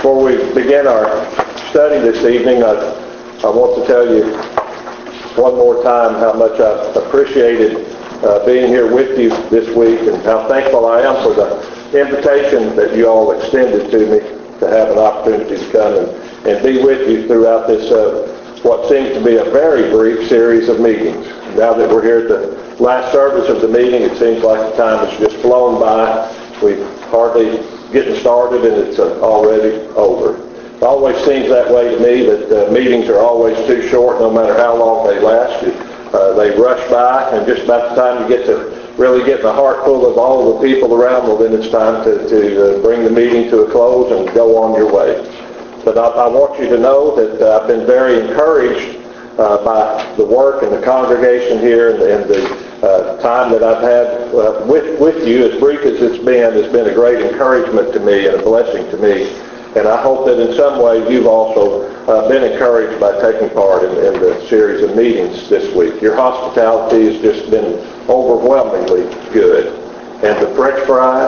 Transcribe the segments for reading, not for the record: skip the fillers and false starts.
Before we begin our study this evening, I want to tell you one more time how much I've appreciated being here with you this week and how thankful I am for the invitation that you all extended to me to have an opportunity to come and be with you throughout this what seems to be a very brief series of meetings. Now that we're here at the last service of the meeting, it seems like the time has just flown by. We've hardly getting started and it's already over. It always seems that way to me, that meetings are always too short no matter how long they last. They rush by, and just about the time you get to really getting the heart full of all the people around, well, then it's time to bring the meeting to a close and go on your way. But I want you to know that I've been very encouraged by the work and the congregation here and the time that I've had with you, as brief as it's been, has been a great encouragement to me and a blessing to me. And I hope that in some way you've also been encouraged by taking part in the series of meetings this week. Your hospitality has just been overwhelmingly good. And the French fries,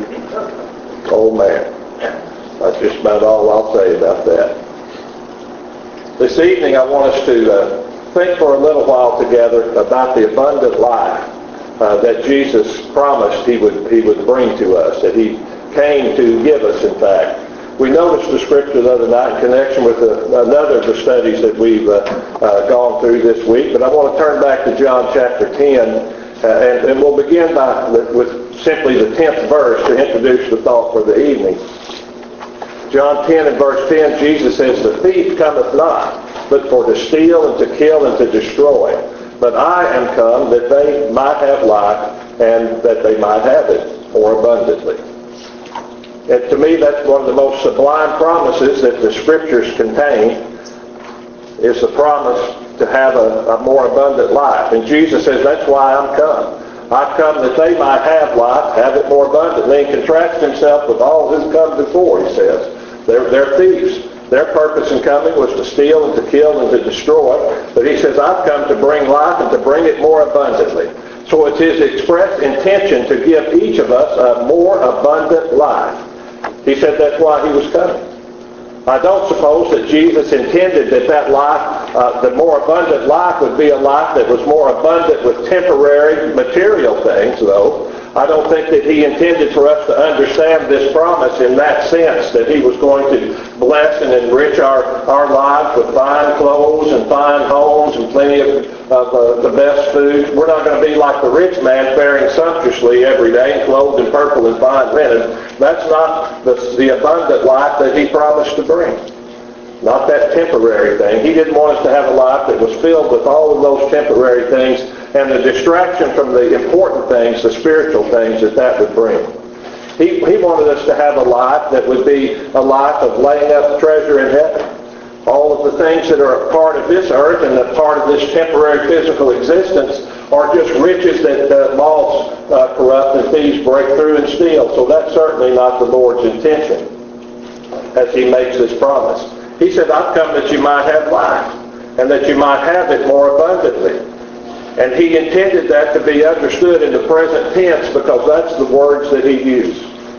oh man, that's just about all I'll say about that. This evening I want us to think for a little while together about the abundant life that Jesus promised he would bring to us, that he came to give us, in fact. We noticed the scripture the other night in connection with another of the studies that we've gone through this week, but I want to turn back to John chapter 10, and we'll begin with simply the 10th verse to introduce the thought for the evening. John 10 and verse 10, Jesus says, "The thief cometh not, but for to steal and to kill and to destroy. But I am come that they might have life, and that they might have it more abundantly." And to me, that's one of the most sublime promises that the Scriptures contain, is the promise to have a more abundant life. And Jesus says, that's why I'm come. I've come that they might have life, have it more abundantly, and contrasts himself with all who've come before, he says. They're thieves. Their purpose in coming was to steal and to kill and to destroy. But he says, I've come to bring life and to bring it more abundantly. So it's his expressed intention to give each of us a more abundant life. He said that's why he was coming. I don't suppose that Jesus intended that life, the more abundant life, would be a life that was more abundant with temporary material things, though. I don't think that he intended for us to understand this promise in that sense, that he was going to bless and enrich our lives with fine clothes and fine homes and plenty of the best food. We're not going to be like the rich man faring sumptuously every day and clothed in purple and fine linen. That's not the abundant life that he promised to bring. Not that temporary thing. He didn't want us to have a life that was filled with all of those temporary things and the distraction from the important things, the spiritual things that would bring. He wanted us to have a life that would be a life of laying up treasure in heaven. All of the things that are a part of this earth and a part of this temporary physical existence are just riches that moths corrupt and thieves break through and steal. So that's certainly not the Lord's intention as he makes this promise. He said, I've come that you might have life and that you might have it more abundantly. And he intended that to be understood in the present tense because that's the words that he uses.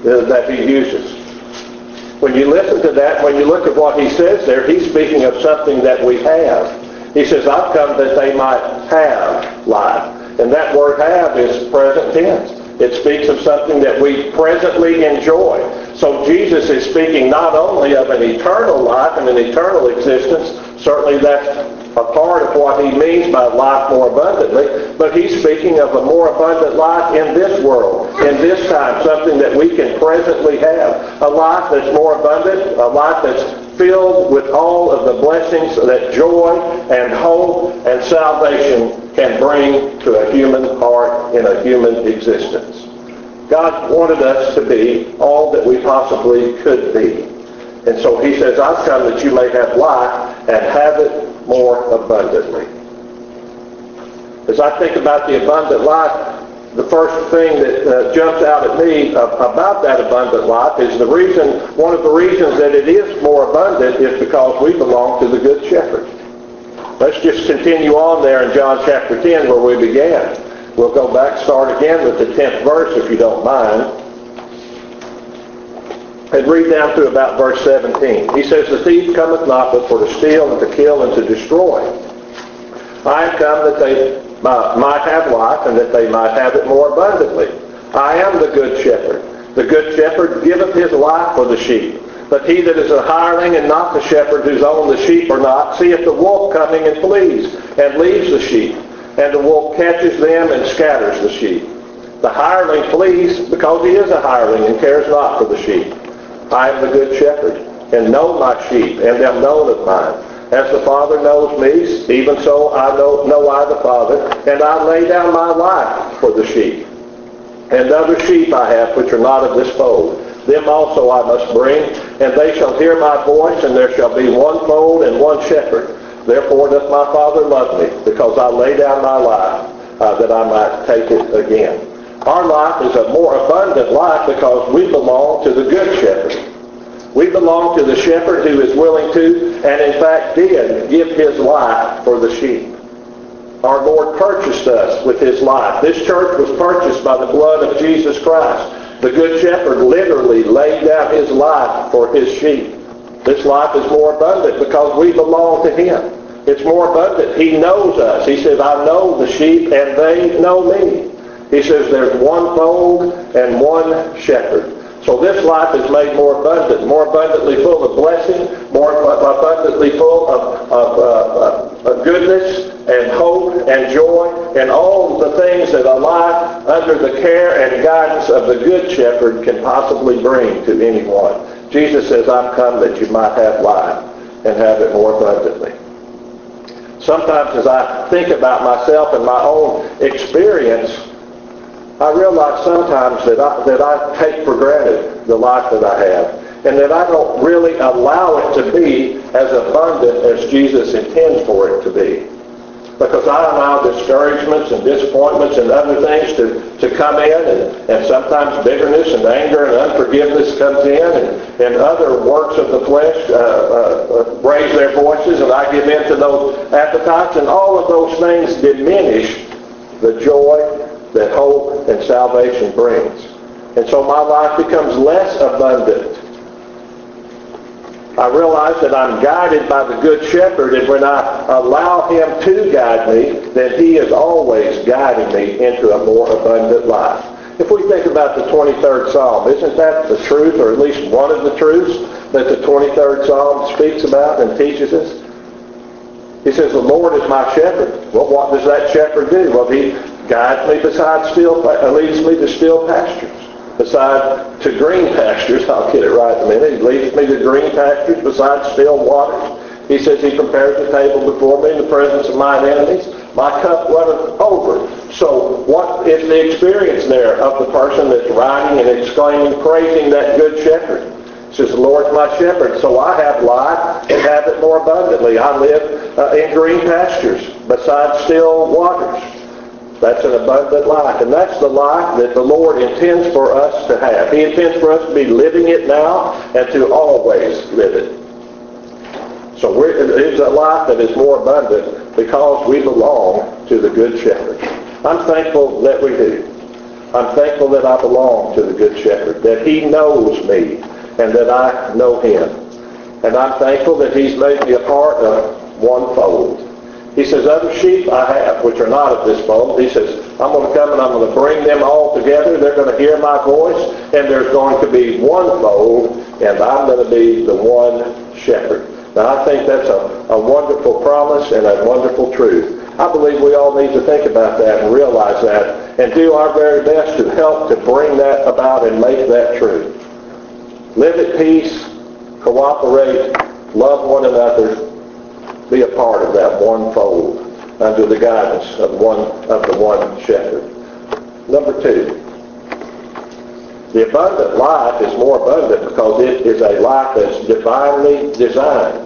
When you listen to that, when you look at what he says there, he's speaking of something that we have. He says, I've come that they might have life. And that word have is present tense. It speaks of something that we presently enjoy. So Jesus is speaking not only of an eternal life and an eternal existence, certainly that's a part of what he means by life more abundantly, but he's speaking of a more abundant life in this world, in this time, something that we can presently have. A life that's more abundant, a life that's filled with all of the blessings that joy and hope and salvation can bring to a human heart in a human existence. God wanted us to be all that we possibly could be. And so he says, I've come that you may have life and have it more abundantly. As I think about the abundant life, the first thing that jumps out at me about that abundant life is one of the reasons that it is more abundant is because we belong to the Good Shepherd. Let's just continue on there in John chapter 10 where we began. We'll go back, start again with the 10th verse if you don't mind. And read down to about verse 17. He says, the thief cometh not but for to steal and to kill and to destroy. I am come that they might have life, and that they might have it more abundantly. I am the good shepherd. The good shepherd giveth his life for the sheep. But he that is a hireling and not the shepherd, whose own the sheep are not, seeth the wolf coming and flees, and leaves the sheep. And the wolf catches them and scatters the sheep. The hireling flees because he is a hireling and cares not for the sheep. I am the good shepherd, and know my sheep, and am known of mine. As the Father knows me, even so I know I the Father, and I lay down my life for the sheep. And other sheep I have which are not of this fold. Them also I must bring, and they shall hear my voice, and there shall be one fold and one shepherd. Therefore doth my Father love me, because I lay down my life, that I might take it again. Our life is a more abundant life because we belong to the good shepherd. We belong to the shepherd who is willing to, and in fact did, give his life for the sheep. Our Lord purchased us with his life. This church was purchased by the blood of Jesus Christ. The good shepherd literally laid down his life for his sheep. This life is more abundant because we belong to him. It's more abundant. He knows us. He says, I know the sheep and they know me. He says there's one fold and one shepherd. So this life is made more abundant, more abundantly full of blessing, more abundantly full of goodness and hope and joy and all the things that a life under the care and guidance of the good shepherd can possibly bring to anyone. Jesus says, I'm come that you might have life and have it more abundantly. Sometimes as I think about myself and my own experience, I realize sometimes that I take for granted the life that I have, and that I don't really allow it to be as abundant as Jesus intends for it to be. Because I allow discouragements and disappointments and other things to come in, and sometimes bitterness and anger and unforgiveness comes in, and other works of the flesh raise their voices, and I give in to those appetites, and all of those things diminish the joy that hope and salvation brings. And so my life becomes less abundant. I realize that I'm guided by the Good Shepherd, and when I allow him to guide me, then he is always guiding me into a more abundant life. If we think about the 23rd Psalm, isn't that the truth, or at least one of the truths that the 23rd Psalm speaks about and teaches us? He says, the Lord is my shepherd. Well, what does that shepherd do? Well, he guides me leads me to still pastures. To green pastures, I'll get it right in a minute. He leads me to green pastures beside still waters. He says he prepares the table before me in the presence of mine enemies. My cup runneth over. So what is the experience there of the person that's riding and exclaiming, praising that good shepherd? He says, the Lord's my shepherd, so I have life and have it more abundantly. I live in green pastures beside still waters. That's an abundant life, and that's the life that the Lord intends for us to have. He intends for us to be living it now and to always live it. So it's a life that is more abundant because we belong to the Good Shepherd. I'm thankful that we do. I'm thankful that I belong to the Good Shepherd, that he knows me and that I know him. And I'm thankful that he's made me a part of one fold. He says, other sheep I have, which are not of this fold. He says, I'm going to come and I'm going to bring them all together. They're going to hear my voice, and there's going to be one fold, and I'm going to be the one shepherd. Now, I think that's a wonderful promise and a wonderful truth. I believe we all need to think about that and realize that and do our very best to help to bring that about and make that true. Live at peace, cooperate, love one another, be a part of that one fold under the guidance of the one shepherd. Number 2, the abundant life is more abundant because it is a life that's divinely designed.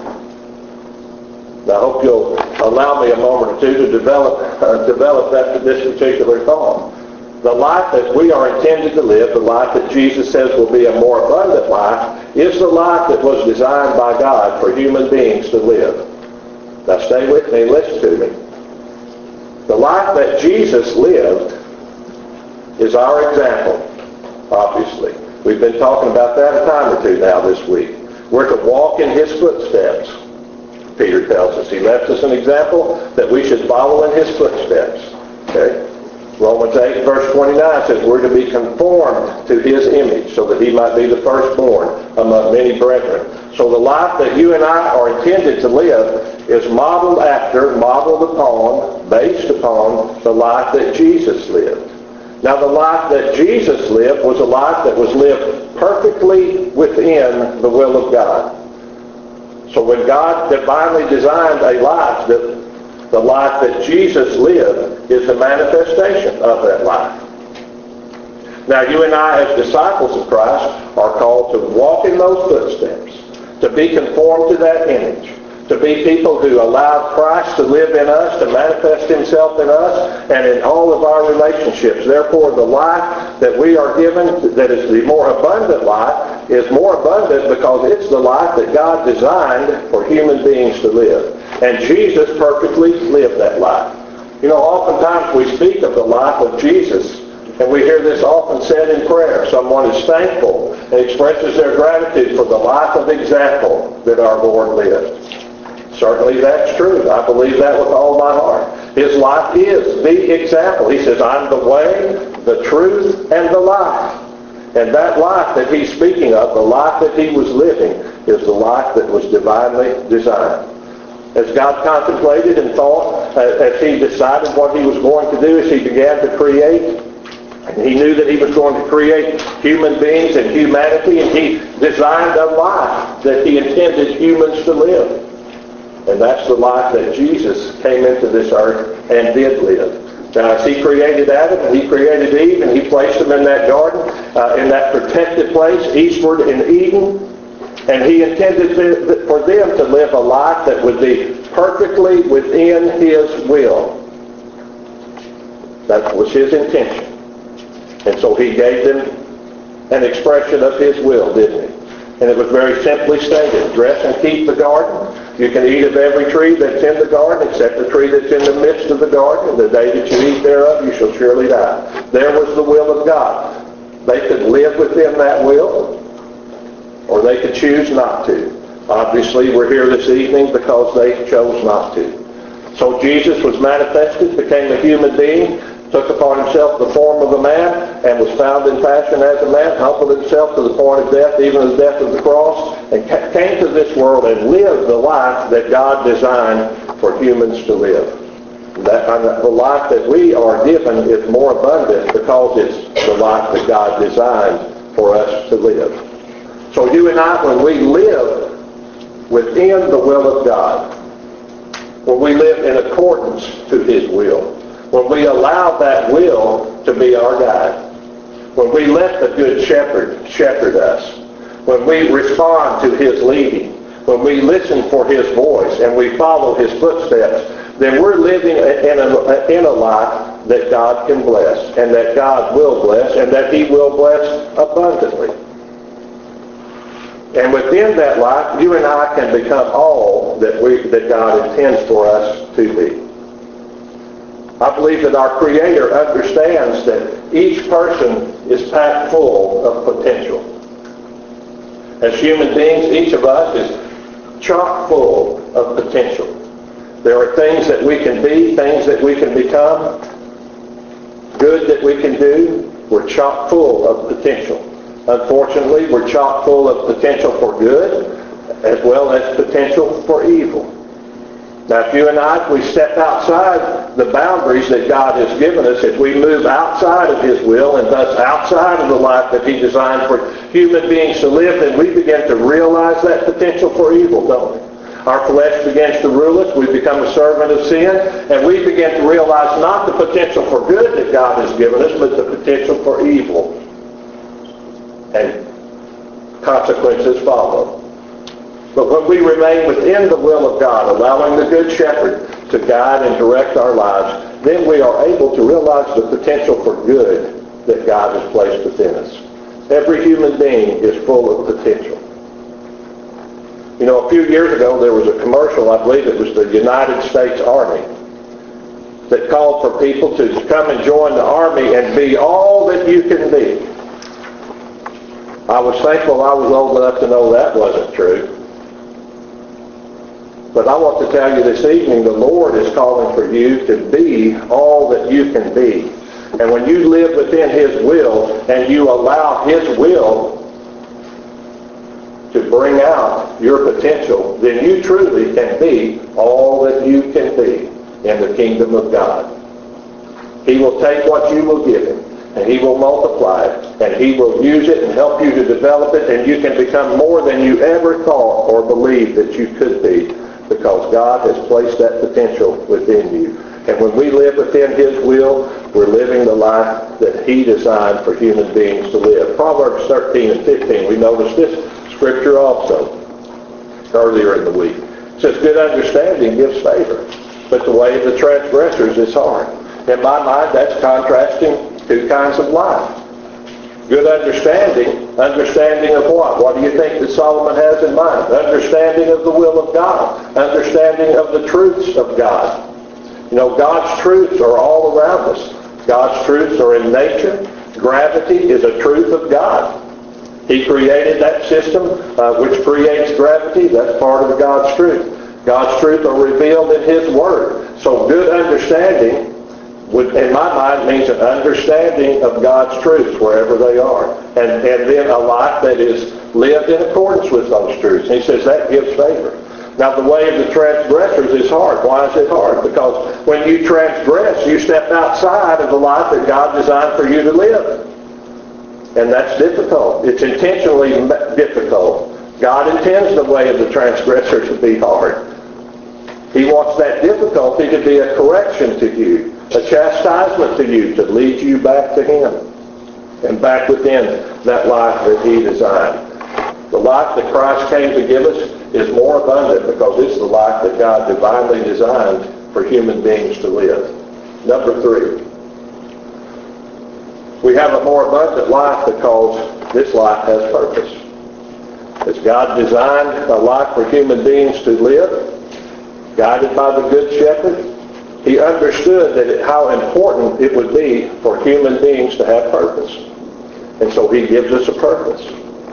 Now, I hope you'll allow me a moment or two to develop this particular thought. The life that we are intended to live, the life that Jesus says will be a more abundant life, is the life that was designed by God for human beings to live. Now stay with me and listen to me. The life that Jesus lived is our example, obviously. We've been talking about that a time or two now this week. We're to walk in his footsteps, Peter tells us. He left us an example that we should follow in his footsteps. Okay? Romans 8, verse 29 says we're to be conformed to his image so that he might be the firstborn among many brethren. So the life that you and I are intended to live is modeled upon, based upon the life that Jesus lived. Now the life that Jesus lived was a life that was lived perfectly within the will of God. So when God divinely designed a life, the life that Jesus lived is a manifestation of that life. Now you and I as disciples of Christ are called to walk in those footsteps, to be conformed to that image, to be people who allow Christ to live in us, to manifest himself in us and in all of our relationships. Therefore, the life that we are given, that is the more abundant life, is more abundant because it's the life that God designed for human beings to live. And Jesus perfectly lived that life. You know, oftentimes we speak of the life of Jesus, and we hear this often said in prayer. Someone is thankful and expresses their gratitude for the life of example that our Lord lived. Certainly that's true. I believe that with all my heart. His life is the example. He says, I'm the way, the truth, and the life. And that life that he's speaking of, the life that he was living, is the life that was divinely designed. As God contemplated and thought, as he decided what he was going to do, as he began to create, and he knew that he was going to create human beings and humanity, and he designed a life that he intended humans to live. And that's the life that Jesus came into this earth and did live. Now, as he created Adam and he created Eve and he placed them in that garden, in that protected place, eastward in Eden, and he intended for them to live a life that would be perfectly within his will. That was his intention. And so he gave them an expression of his will, didn't he? And it was very simply stated, dress and keep the garden. You can eat of every tree that's in the garden except the tree that's in the midst of the garden. And the day that you eat thereof, you shall surely die. There was the will of God. They could live within that will, or they could choose not to. Obviously, we're here this evening because they chose not to. So Jesus was manifested, became a human being, took upon himself the form of a man, and was found in fashion as a man, humbled himself to the point of death, even the death of the cross, and came to this world and lived the life that God designed for humans to live. The life that we are given is more abundant because it's the life that God designed for us to live. So you and I, when we live within the will of God, when we live in accordance to his will, when we allow that will to be our guide, when we let the Good shepherd us, when we respond to his leading, when we listen for his voice and we follow his footsteps, then we're living in a life that God can bless, and that God will bless, and that he will bless abundantly. And within that life, you and I can become all that God intends for us to be. I believe that our Creator understands that each person is packed full of potential. As human beings, each of us is chock full of potential. There are things that we can be, things that we can become, good that we can do. We're chock full of potential. Unfortunately, we're chock full of potential for good as well as potential for evil. Now, if you and I, if we step outside the boundaries that God has given us, if we move outside of his will and thus outside of the life that he designed for human beings to live, then we begin to realize that potential for evil, don't we? Our flesh begins to rule us. We become a servant of sin, and we begin to realize not the potential for good that God has given us, but the potential for evil. And consequences follow. But when we remain within the will of God, allowing the Good Shepherd to guide and direct our lives, then we are able to realize the potential for good that God has placed within us. Every human being is full of potential. You know, a few years ago there was a commercial, I believe it was the United States Army, that called for people to come and join the Army and be all that you can be. I was thankful I was old enough to know that wasn't true. But I want to tell you this evening, the Lord is calling for you to be all that you can be. And when you live within His will and you allow His will to bring out your potential, then you truly can be all that you can be in the kingdom of God. He will take what you will give Him, and He will multiply it, and He will use it and help you to develop it, and you can become more than you ever thought or believed that you could be, because God has placed that potential within you. And when we live within His will, we're living the life that He designed for human beings to live. Proverbs 13 and 15, we noticed this scripture also earlier in the week. It says, good understanding gives favor, but the way of the transgressors is hard. In my mind, that's contrasting two kinds of life. Good understanding of what? What do you think that Solomon has in mind? Understanding of the will of God. Understanding of the truths of God. You know, God's truths are all around us. God's truths are in nature. Gravity is a truth of God. He created that system which creates gravity. That's part of God's truth. God's truth are revealed in His Word. So good understanding, in my mind, means an understanding of God's truths wherever they are. And then a life that is lived in accordance with those truths. And He says that gives favor. Now the way of the transgressors is hard. Why is it hard? Because when you transgress, you step outside of the life that God designed for you to live. And that's difficult. It's intentionally difficult. God intends the way of the transgressor to be hard. He wants that difficulty to be a correction to you, a chastisement to you, to lead you back to Him and back within that life that He designed. The life that Christ came to give us is more abundant because it's the life that God divinely designed for human beings to live. Number 3, we have a more abundant life because this life has purpose. As God designed a life for human beings to live, guided by the Good Shepherd, He understood how important it would be for human beings to have purpose. And so He gives us a purpose.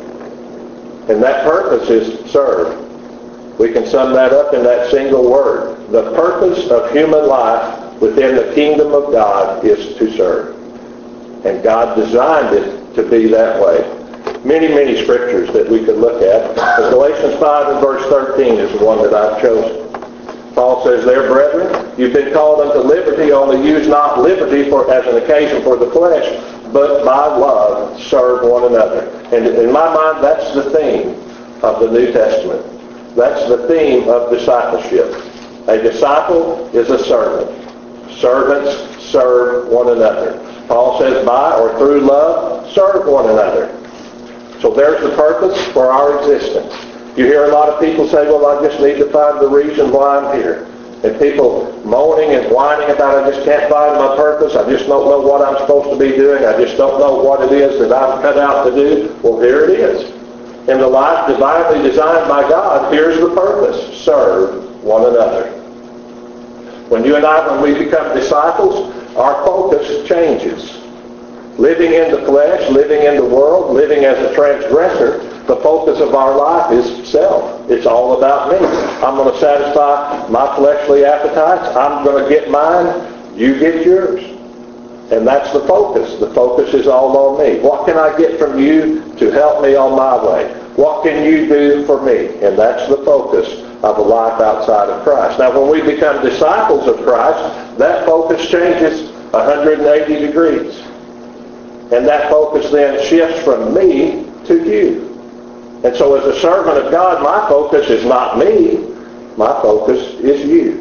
And that purpose is serve. We can sum that up in that single word. The purpose of human life within the kingdom of God is to serve. And God designed it to be that way. Many, many scriptures that we could look at. But Galatians 5 and verse 13 is the one that I've chosen. Paul says, there, brethren, you've been called unto liberty, only use not liberty as an occasion for the flesh, but by love serve one another. And in my mind, that's the theme of the New Testament. That's the theme of discipleship. A disciple is a servant. Servants serve one another. Paul says, by or through love, serve one another. So there's the purpose for our existence. You hear a lot of people say, well, I just need to find the reason why I'm here. And people moaning and whining about, I just can't find my purpose. I just don't know what I'm supposed to be doing. I just don't know what it is that I'm cut out to do. Well, here it is. In the life divinely designed by God, here's the purpose. Serve one another. When you and I, when we become disciples, our focus changes. Living in the flesh, living in the world, living as a transgressor, the focus of our life is self. It's all about me. I'm going to satisfy my fleshly appetites. I'm going to get mine. You get yours. And that's the focus. The focus is all on me. What can I get from you to help me on my way? What can you do for me? And that's the focus of a life outside of Christ. Now, when we become disciples of Christ, that focus changes 180 degrees. And that focus then shifts from me to you. And so as a servant of God, my focus is not me. My focus is you.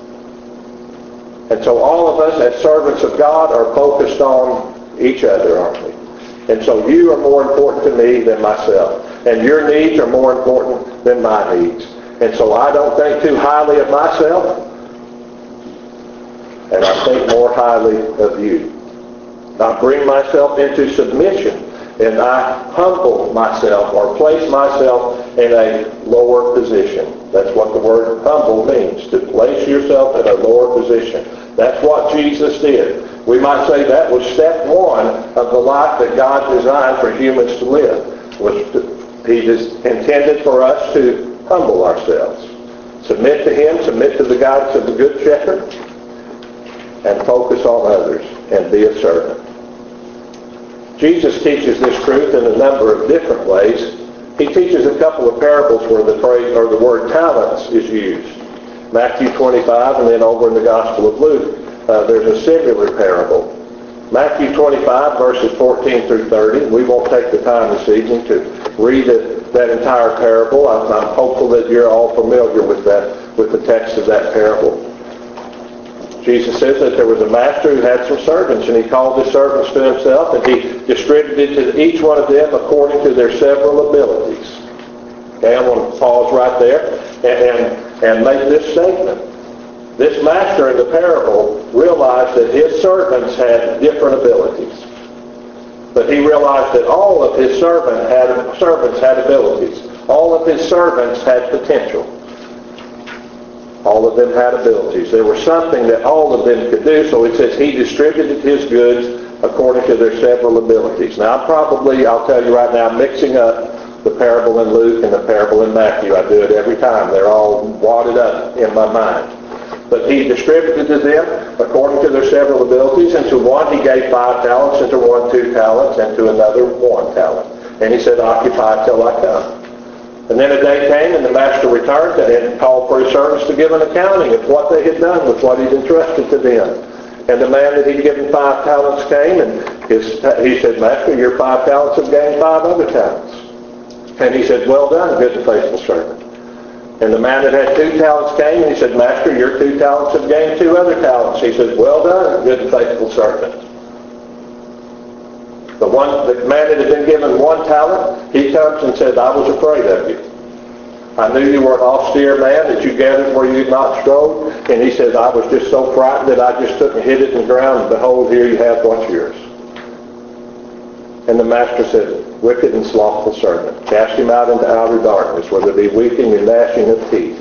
And so all of us as servants of God are focused on each other, aren't we? And so you are more important to me than myself. And your needs are more important than my needs. And so I don't think too highly of myself. And I think more highly of you. I bring myself into submission. And I humble myself or place myself in a lower position. That's what the word humble means, to place yourself in a lower position. That's what Jesus did. We might say that was step one of the life that God designed for humans to live. He just intended for us to humble ourselves, submit to Him, submit to the guidance of the Good Shepherd, and focus on others and be a servant. Jesus teaches this truth in a number of different ways. He teaches a couple of parables where the phrase or the word talents is used. Matthew 25, and then over in the Gospel of Luke, there's a similar parable. Matthew 25, verses 14 through 30. We won't take the time this evening to read that entire parable. I'm hopeful that you're all familiar with the text of that parable. Jesus says that there was a master who had some servants, and he called his servants to himself, and he distributed to each one of them according to their several abilities. Okay, I'm going to pause right there and make this statement. This master in the parable realized that his servants had different abilities. But he realized that all of his servants had abilities. All of his servants had potential. All of them had abilities. There was something that all of them could do, so it says he distributed his goods according to their several abilities. Now, I'll tell you right now, I'm mixing up the parable in Luke and the parable in Matthew. I do it every time. They're all wadded up in my mind. But he distributed to them according to their several abilities, and to one he gave 5 talents, and to one 2 talents, and to another 1 talent. And he said, occupy till I come. And then a day came, and the master returned and called for his servants to give an accounting of what they had done with what he'd entrusted to them. And the man that he'd given 5 talents came, and he said, Master, your 5 talents have gained 5 other talents. And he said, well done, good and faithful servant. And the man that had 2 talents came, and he said, Master, your 2 talents have gained 2 other talents. He said, well done, good and faithful servant. The man that had been given 1 talent, he comes and said, I was afraid of you. I knew you were an austere man, that you gathered where you had not strode. And he said, I was just so frightened that I just took and hid it in the ground, and behold, here you have what's yours. And the master said, wicked and slothful servant, cast him out into outer darkness, where there be weeping and gnashing of teeth.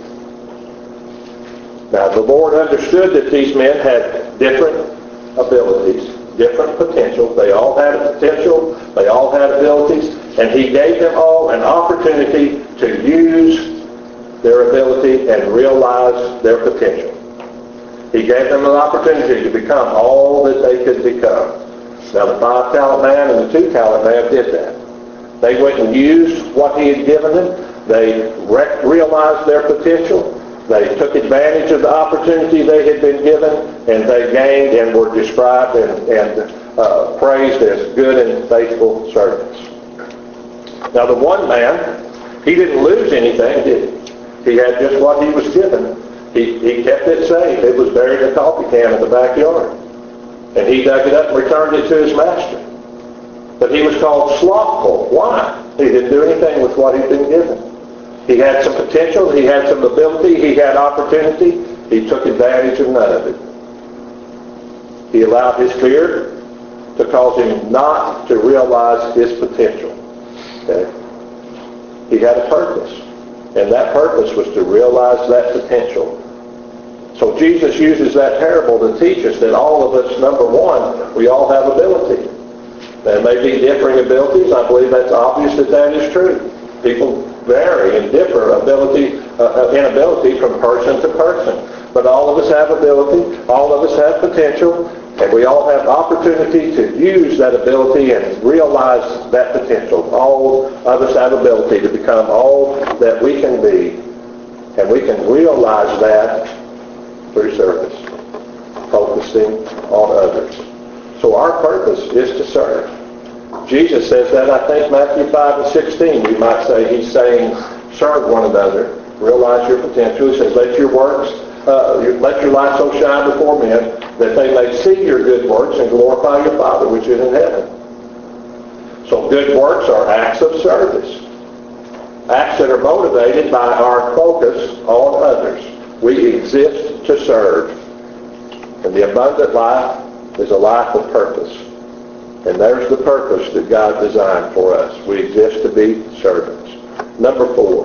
Now, the Lord understood that these men had different abilities, different potential. They all had a potential. They all had abilities. And he gave them all an opportunity to use their ability and realize their potential. He gave them an opportunity to become all that they could become. Now, the 5-talent man and the 2-talent man did that. They went and used what he had given them. They realized their potential. They took advantage of the opportunity they had been given, and they gained and were described and praised as good and faithful servants. Now, the one man, he didn't lose anything, did he? He had just what he was given. He kept it safe. It was buried in a coffee can in the backyard. And he dug it up and returned it to his master. But he was called slothful. Why? He didn't do anything with what he'd been given. He had some potential. He had some ability. He had opportunity. He took advantage of none of it. He allowed his fear to cause him not to realize his potential. Okay? He had a purpose. And that purpose was to realize that potential. So Jesus uses that parable to teach us that all of us, number one, we all have ability. There may be differing abilities. I believe that's obvious that is true. People vary and differ in ability from person to person. But all of us have ability. All of us have potential. And we all have opportunity to use that ability and realize that potential. All of us have ability to become all that we can be. And we can realize that through service, focusing on others. So our purpose is to serve. Jesus says that, I think, Matthew 5 and 16. We might say he's saying, serve one another, realize your potential. He says, let your light so shine before men that they may see your good works and glorify your Father which is in heaven. So good works are acts of service. Acts that are motivated by our focus on others. We exist to serve. And the abundant life is a life of purpose. And there's the purpose that God designed for us. We exist to be servants. Number 4.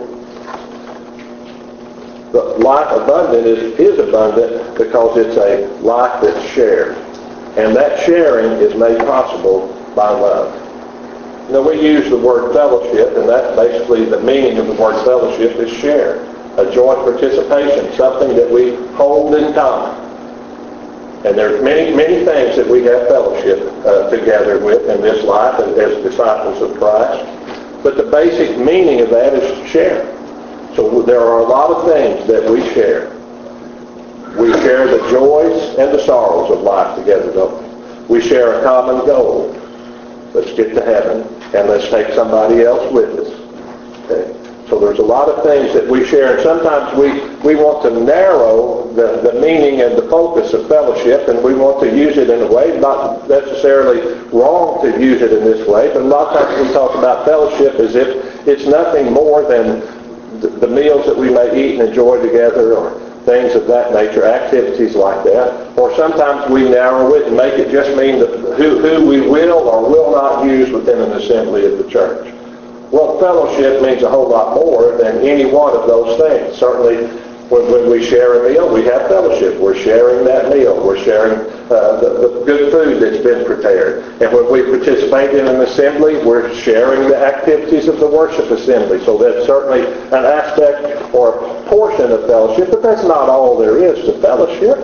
The life abundant is abundant because it's a life that's shared. And that sharing is made possible by love. Now, we use the word fellowship, and that's basically the meaning of the word fellowship is share, a joint participation, something that we hold in common. And there's many, many things that we have fellowship together with in this life as disciples of Christ. But the basic meaning of that is share. So there are a lot of things that we share. We share the joys and the sorrows of life together, don't we? We share a common goal. Let's get to heaven, and let's take somebody else with us. Okay? So there's a lot of things that we share, and sometimes we want to narrow the meaning and the focus of fellowship, and we want to use it in a way, not necessarily wrong to use it in this way, but a lot of times we talk about fellowship as if it's nothing more than the meals that we may eat and enjoy together, or things of that nature, activities like that. Or sometimes we narrow it and make it just mean who we will or will not use within an assembly of the church. Well, fellowship means a whole lot more than any one of those things. Certainly, when we share a meal, we have fellowship. We're sharing that meal. We're sharing the good food that's been prepared. And when we participate in an assembly, we're sharing the activities of the worship assembly. So that's certainly an aspect or a portion of fellowship, but that's not all there is to fellowship.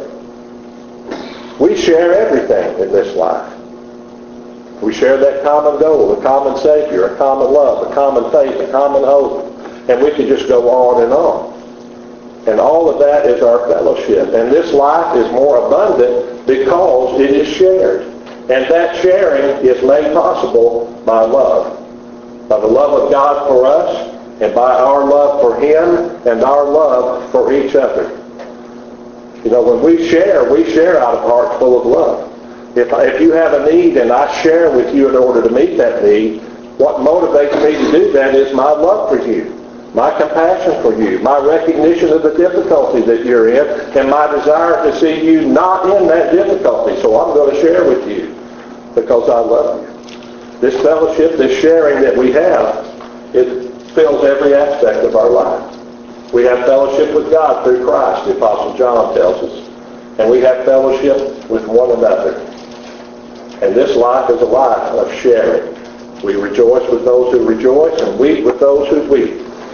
We share everything in this life. We share that common goal, a common Savior, a common love, a common faith, a common hope. And we could just go on and on. And all of that is our fellowship. And this life is more abundant because it is shared. And that sharing is made possible by love. By the love of God for us, and by our love for Him, and our love for each other. You know, when we share out of hearts full of love. If you have a need and I share with you in order to meet that need, what motivates me to do that is my love for you, my compassion for you, my recognition of the difficulty that you're in, and my desire to see you not in that difficulty. So I'm going to share with you because I love you. This fellowship, this sharing that we have, it fills every aspect of our life. We have fellowship with God through Christ, the Apostle John tells us. And we have fellowship with one another. And this life is a life of sharing. We rejoice with those who rejoice and weep with those who weep.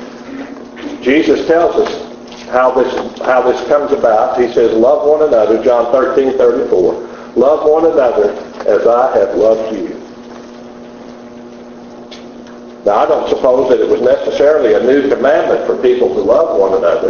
Jesus tells us how this comes about. He says, love one another, John 13:34. Love one another as I have loved you. Now, I don't suppose that it was necessarily a new commandment for people to love one another.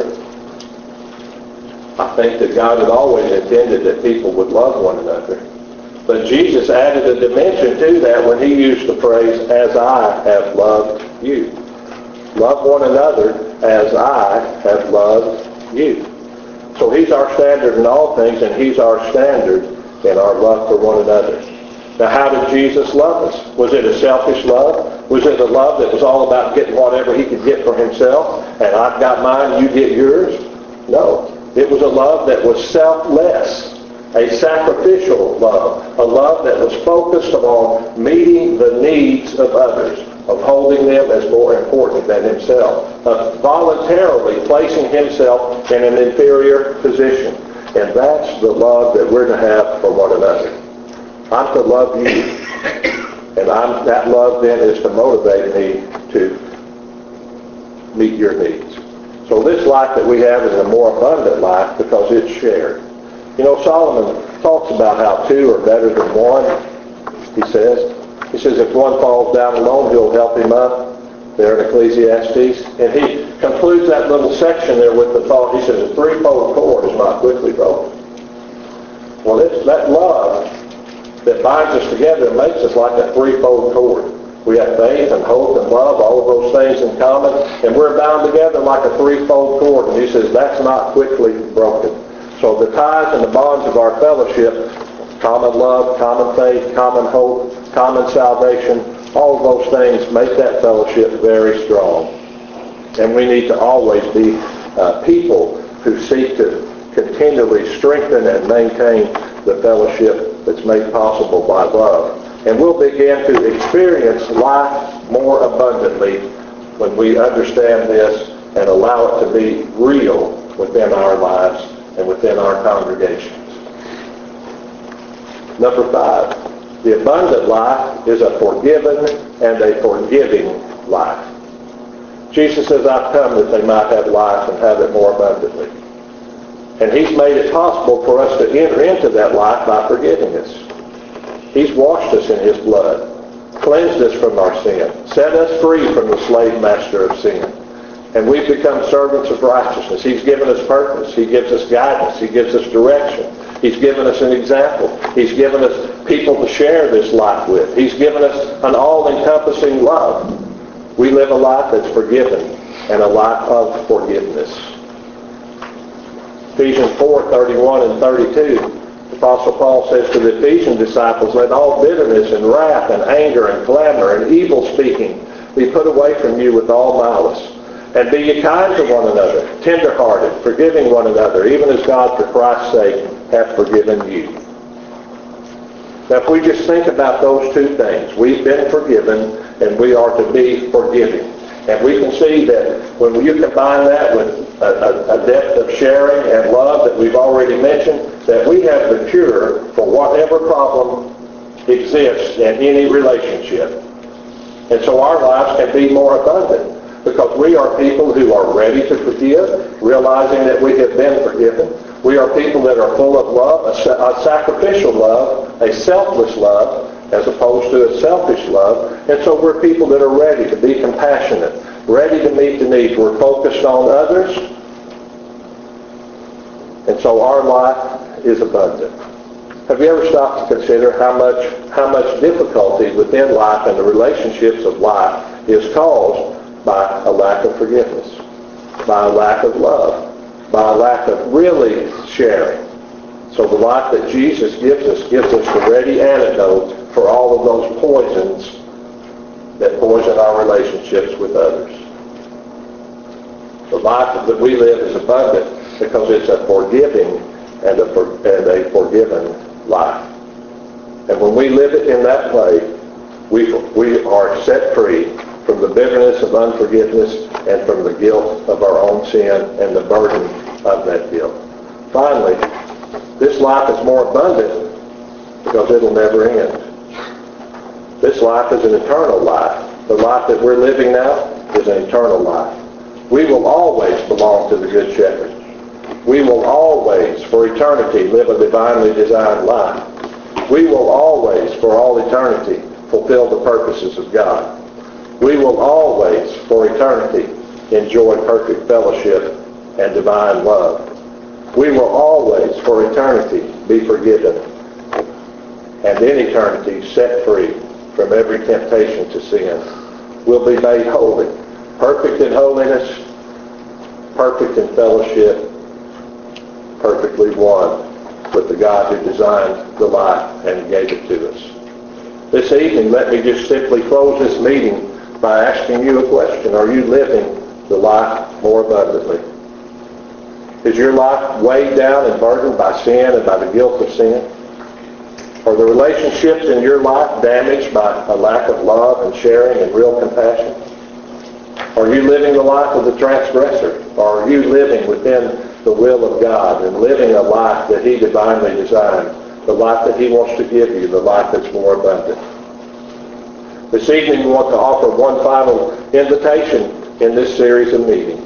I think that God had always intended that people would love one another. But Jesus added a dimension to that when He used the phrase, as I have loved you. Love one another as I have loved you. So He's our standard in all things, and He's our standard in our love for one another. Now, how did Jesus love us? Was it a selfish love? Was it a love that was all about getting whatever He could get for Himself, and I've got mine, you get yours? No. It was a love that was selfless, a sacrificial love, a love that was focused on meeting the needs of others, of holding them as more important than Himself, of voluntarily placing Himself in an inferior position. And that's the love that we're to have for one another. I'm to love you, and that love then is to motivate me to meet your needs. So this life that we have is a more abundant life because it's shared. You know, Solomon talks about how two are better than one, he says. He says if one falls down alone, he'll help him up, there in Ecclesiastes. And he concludes that little section there with the thought, he says, a threefold cord is not quickly broken. Well, it's that love that binds us together and makes us like a threefold cord. We have faith and hope and love, all of those things in common, and we're bound together like a threefold cord. And he says that's not quickly broken. So the ties and the bonds of our fellowship, common love, common faith, common hope, common salvation, all of those things make that fellowship very strong. And we need to always be people who seek to continually strengthen and maintain the fellowship that's made possible by love. And we'll begin to experience life more abundantly when we understand this and allow it to be real within our lives and within our congregations. Number 5, The abundant life is a forgiven and a forgiving life. Jesus says, I've come that they might have life and have it more abundantly. And he's made it possible for us to enter into that life by forgiving us. He's washed us in his blood, cleansed us from our sin, set us free from the slave master of sin. And we've become servants of righteousness. He's given us purpose. He gives us guidance. He gives us direction. He's given us an example. He's given us people to share this life with. He's given us an all-encompassing love. We live a life that's forgiven and a life of forgiveness. Ephesians 4:31 and 32, the Apostle Paul says to the Ephesian disciples, let all bitterness and wrath and anger and clamor and evil speaking be put away from you with all malice. And be ye kind to one another, tender-hearted, forgiving one another, even as God for Christ's sake hath forgiven you. Now if we just think about those two things, we've been forgiven and we are to be forgiving. And we can see that when you combine that with a depth of sharing and love that we've already mentioned, that we have the cure for whatever problem exists in any relationship. And so our lives can be more abundant because we are people who are ready to forgive, realizing that we have been forgiven. We are people that are full of love, a sacrificial love, a selfless love, as opposed to a selfish love. And so we're people that are ready to be compassionate, ready to meet the needs. We're focused on others. And so our life is abundant. Have you ever stopped to consider how much difficulty within life and the relationships of life is caused by a lack of forgiveness, by a lack of love, by a lack of really sharing? So the life that Jesus gives us the ready antidote for all of those poisons that poison our relationships with others. The life that we live is abundant because it's a forgiving and a forgiven life. And when we live it in that way, we are set free from the bitterness of unforgiveness and from the guilt of our own sin and the burden of that guilt. Finally, this life is more abundant because it'll never end. This life is an eternal life. The life that we're living now is an eternal life. We will always belong to the Good Shepherd. We will always, for eternity, live a divinely designed life. We will always, for all eternity, fulfill the purposes of God. We will always, for eternity, enjoy perfect fellowship and divine love. We will always, for eternity, be forgiven, and in eternity set free from every temptation to sin. We'll be made holy, perfect in holiness, perfect in fellowship, perfectly one with the God who designed the life and gave it to us. This evening, let me just simply close this meeting by asking you a question. Are you living the life more abundantly? Is your life weighed down and burdened by sin and by the guilt of sin? Are the relationships in your life damaged by a lack of love and sharing and real compassion? Are you living the life of the transgressor? Or are you living within the will of God and living a life that he divinely designed, the life that he wants to give you, the life that's more abundant? This evening we want to offer one final invitation in this series of meetings.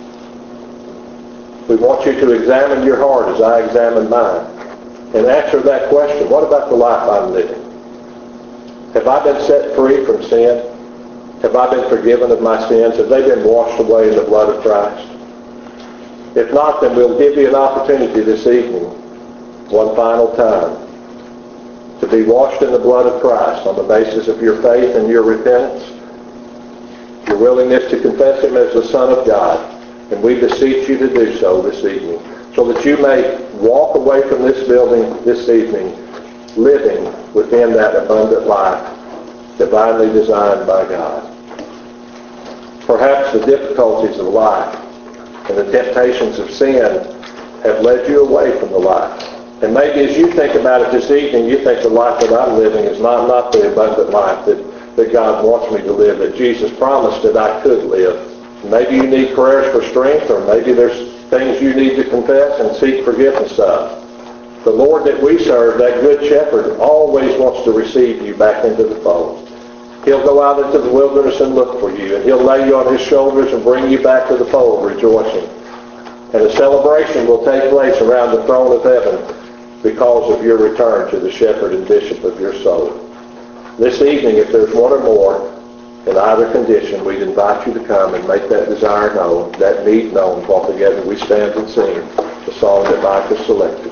We want you to examine your heart as I examine mine and answer that question. What about the life I'm living? Have I been set free from sin? Have I been forgiven of my sins? Have they been washed away in the blood of Christ? If not, then we'll give you an opportunity this evening, one final time, to be washed in the blood of Christ on the basis of your faith and your repentance, your willingness to confess him as the Son of God. And we beseech you to do so this evening, so that you may walk away from this building this evening living within that abundant life divinely designed by God. Perhaps the difficulties of life and the temptations of sin have led you away from the life. And maybe as you think about it this evening, you think the life that I'm living is not the abundant life that God wants me to live, that Jesus promised that I could live. Maybe you need prayers for strength, or maybe there's things you need to confess and seek forgiveness of. The Lord that we serve, that good shepherd, always wants to receive you back into the fold. He'll go out into the wilderness and look for you, and he'll lay you on his shoulders and bring you back to the fold rejoicing. And a celebration will take place around the throne of heaven because of your return to the shepherd and bishop of your soul. This evening, if there's one or more in either condition, we'd invite you to come and make that desire known, that need known, while together we stand and sing the song that Mike has selected.